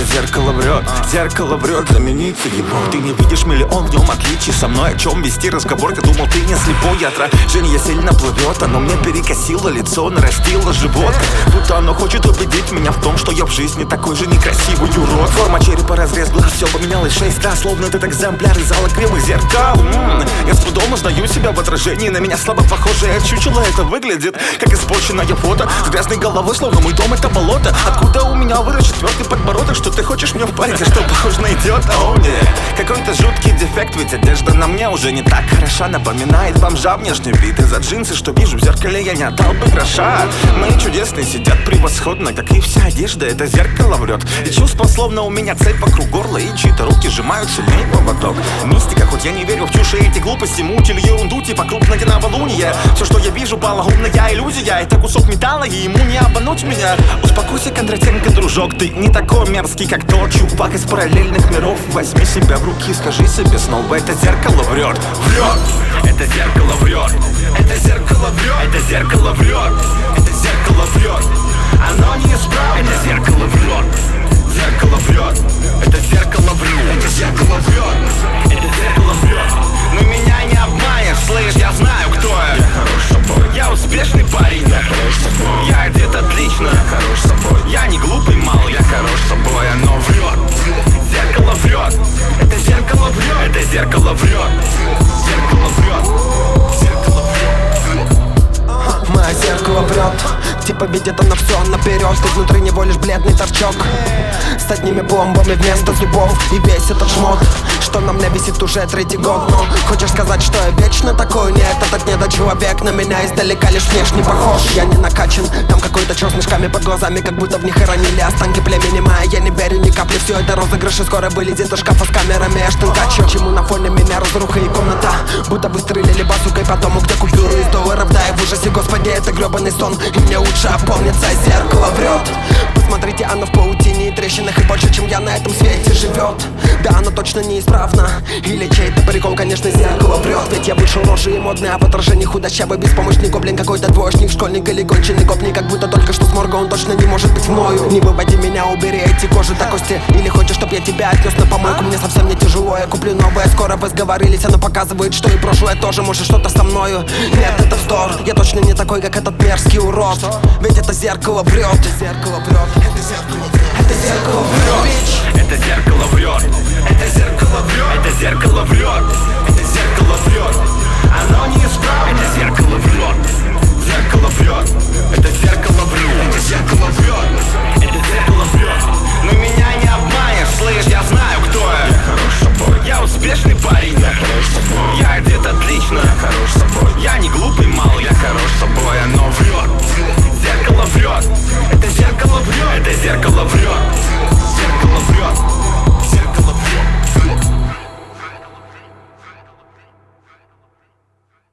Это зеркало врет, замените его. Ты не видишь миллион в нем отличий. Со мной о чем вести разговор? Я думал, ты не слепой. Отражение сильно плывет, оно мне перекосило лицо, нарастило живот. Будто оно хочет убедить меня в том, что я в жизни такой же некрасивый урод. Форма черепа, разрез глаз, все поменялось 6 раз. Словно этот экземпляр из зала кривых зеркал. Я с трудом узнаю себя в отражении. На меня слабо похожее чучело. Это выглядит как испорченное фото с грязной головой, словно мой дом это болото. Откуда у меня вырос 4-й подбородок? Что ты хочешь мне впарить? Я что, похож на идиота? О, нет. Какой-то жуткий дефект, ведь одежда на мне уже не так хороша. Напоминает бомжа внешний вид. И за джинсы, что вижу в зеркале, я не отдал бы гроша. Мои чудесные сидят превосходно, как и вся одежда. Это зеркало врет. И чувство, словно у меня цепь вокруг горла, и чьи-то руки сжимают сильнее поводок. Мистика, хоть я не верю в чушь и эти глупости, мутили ерунду, типа крупное новолуние. Все, что я вижу, полоумная иллюзия. Это кусок металла, и ему не обмануть меня. Успокойся, Кондратенко, дружок, ты не такой мерзкий, как тот чувак из параллельных миров. Возьми себя в руки и скажи себе снова: это зеркало врет. Это зеркало врет. Это зеркало врет. Это зеркало врет. Это зеркало врет. Оно не исправно. Это зеркало врет. Зеркало врет. Это зеркало врет. Это зеркало врет. Это зеркало врет. Но меня не обманешь, слышь, я знаю, кто я. Я хорош собой. Я успешный парень. Я хорош собой. Я одет отлично. Я хорош собой. Я не глупый малый. Я хорош собой. Оно врет. Зеркало врет. Это зеркало врет. Это зеркало врет. Зеркало врет. Зеркало врет. Мое зеркало врет. Типа видит она все наперед. Ты внутри него лишь бледный торчок с одними бомбами вместо зубов. И весь этот шмот, что на мне висит уже 3-й год. Но хочешь сказать, что я вечно такой? Нет, этот недочеловек на меня издалека лишь внешне похож. Я не накачан, там какой-то чёр с мешками под глазами, как будто в них хоронили останки племени майя. Я не верю ни капли, все это розыгрыш, и скоро вылезет из шкафа с камерами. Я штанкачу, чему на фоне меня разруха и комната, будто выстрелили базукой по дому, где купюры из долларов. Да, и в ужасе, господи, это гребаный сон, и мне лучше опомниться. Зеркало врет. Посмотрите, оно в паутине и трещинах, и больше, чем я на этом свете живет. Да, оно точно неисправно. Или чей-то прикол, конечно, зеркало врет. Ведь я вышел рожей и модный, а в отражении худощавый беспомощный гоблин. Какой-то двоечник, школьник или гонченый гопник, как будто только что с морга, он точно не может быть мною. Не выводи меня, убери эти кожи до кости. Или хочешь, чтоб я тебя отнес на помойку? Мне совсем не тяжело, я куплю новое. Скоро вы сговорились, оно показывает, что и прошлое тоже может что-то со мною. Нет, это вздор, я точно не такой, как этот мерзкий урод. Ведь это зеркало врет. Это зеркало врет. Это зеркало врет. Это зеркало врет. Это зеркало врет. Это зеркало врет. Это зеркало врет. Это зеркало врет. Оно не исправно. Это зеркало врет. Зеркало врет. Это зеркало врет. Это зеркало врет. Это зеркало врет. Но меня не обманешь, слышь, я знаю, кто я. Я хорош собой. Я успешный парень. Я хорош собой. Я одет отлично. Я хорош собой. Я не глупый малый. Я хорош собой. Оно врет. Зеркало врет. Это зеркало врет. Это зеркало врет.